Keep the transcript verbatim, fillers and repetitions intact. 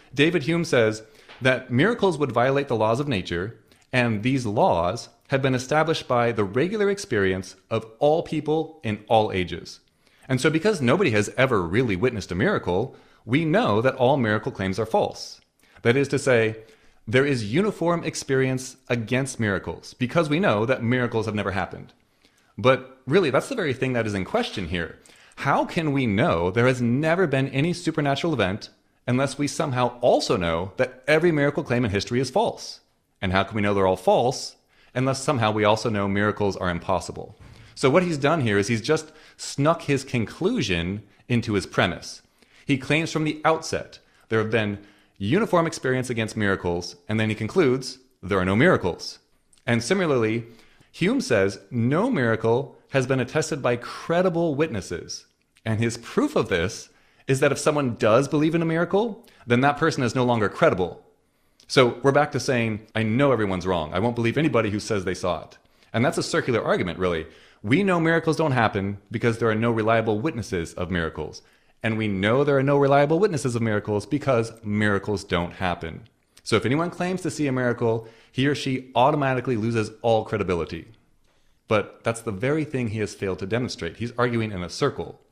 David Hume says that miracles would violate the laws of nature, and these laws have been established by the regular experience of all people in all ages. And so because nobody has ever really witnessed a miracle, we know that all miracle claims are false. That is to say, there is uniform experience against miracles, because we know that miracles have never happened. But really, that's the very thing that is in question here. How can we know there has never been any supernatural event unless we somehow also know that every miracle claim in history is false? And how can we know they're all false unless somehow we also know miracles are impossible? So what he's done here is he's just snuck his conclusion into his premise. He claims from the outset there have been uniform experience against miracles, and then he concludes there are no miracles. And similarly, Hume says no miracle has been attested by credible witnesses. And his proof of this is that if someone does believe in a miracle, then that person is no longer credible. So we're back to saying, I know everyone's wrong. I won't believe anybody who says they saw it. And that's a circular argument, really. We know miracles don't happen because there are no reliable witnesses of miracles. And we know there are no reliable witnesses of miracles because miracles don't happen. So if anyone claims to see a miracle, he or she automatically loses all credibility. But that's the very thing he has failed to demonstrate. He's arguing in a circle.